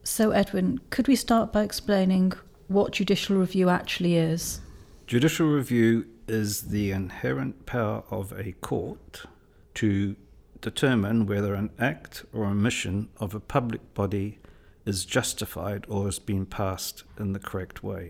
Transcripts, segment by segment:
So, Edwin, could we start by explaining what judicial review actually is? Judicial review is the inherent power of a court to determine whether an act or omission of a public body is justified or has been passed in the correct way.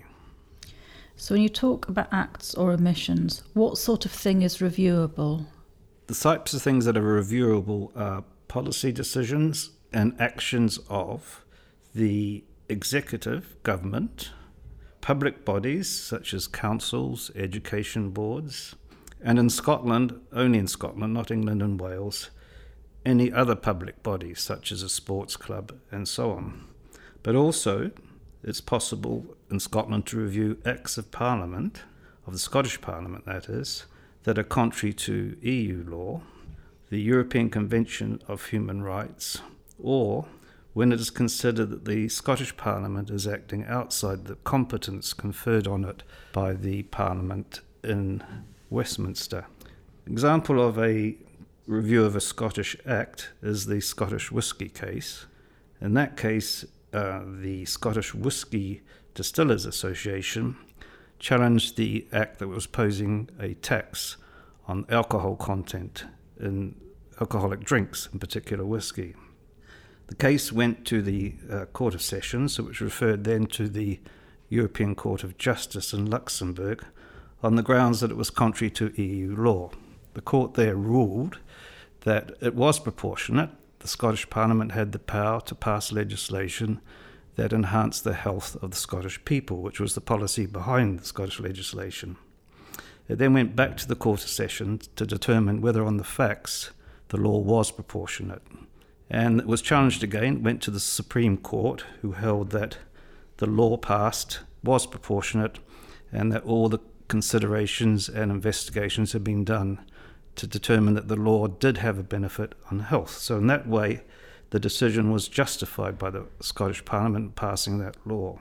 So when you talk about acts or omissions, what sort of thing is reviewable? The types of things that are reviewable are policy decisions and actions of the executive government, public bodies such as councils, education boards, and in Scotland, only in Scotland, not England and Wales, any other public bodies such as a sports club and so on. But also, it's possible in Scotland to review acts of Parliament, of the Scottish Parliament that is, that are contrary to EU law, the European Convention of Human Rights, or when it is considered that the Scottish Parliament is acting outside the competence conferred on it by the Parliament in Westminster. Example of a review of a Scottish Act is the Scottish Whisky case. In that case, the Scottish Whisky Distillers Association challenged the act that was posing a tax on alcohol content in alcoholic drinks, in particular whisky. The case went to the Court of Sessions, which referred then to the European Court of Justice in Luxembourg on the grounds that it was contrary to EU law. The court there ruled that it was proportionate. The Scottish Parliament had the power to pass legislation that enhanced the health of the Scottish people, which was the policy behind the Scottish legislation. It then went back to the Court of Session to determine whether on the facts the law was proportionate. And it was challenged again, went to the Supreme Court, who held that the law passed was proportionate and that all the considerations and investigations had been done to determine that the law did have a benefit on health. So in that way, the decision was justified by the Scottish Parliament passing that law.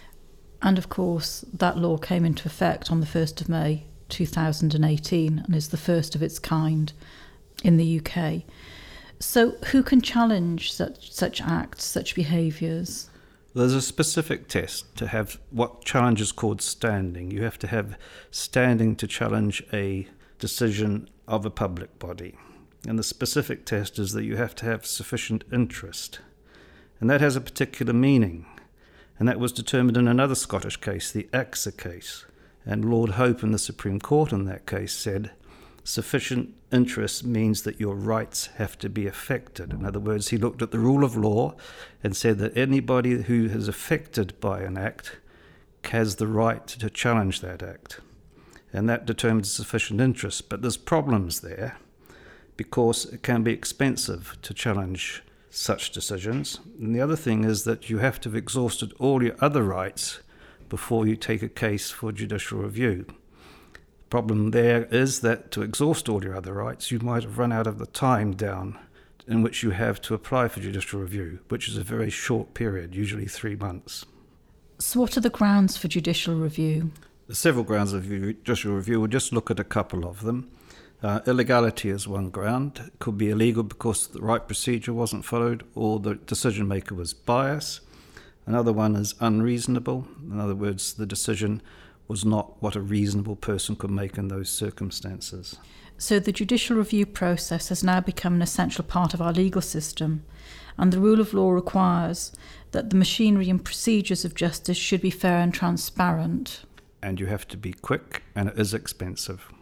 And of course, that law came into effect on the 1st of May 2018 and is the first of its kind in the UK. So who can challenge such acts, such behaviours? There's a specific test to have what challenge is called standing. You have to have standing to challenge a decision of a public body. And the specific test is that you have to have sufficient interest. And that has a particular meaning. And that was determined in another Scottish case, the AXA case. And Lord Hope in the Supreme Court in that case said, sufficient interest means that your rights have to be affected. In other words, he looked at the rule of law and said that anybody who is affected by an act has the right to challenge that act. And that determines sufficient interest. But there's problems there because it can be expensive to challenge such decisions. And the other thing is that you have to have exhausted all your other rights before you take a case for judicial review. The problem there is that to exhaust all your other rights, you might have run out of the time down in which you have to apply for judicial review, which is a very short period, usually 3 months. So what are the grounds for judicial review? There's several grounds of judicial review. We'll just look at a couple of them. Illegality is one ground. It could be illegal because the right procedure wasn't followed or the decision maker was biased. Another one is unreasonable. In other words, the decision was not what a reasonable person could make in those circumstances. So the judicial review process has now become an essential part of our legal system, and the rule of law requires that the machinery and procedures of justice should be fair and transparent. And you have to be quick, and it is expensive.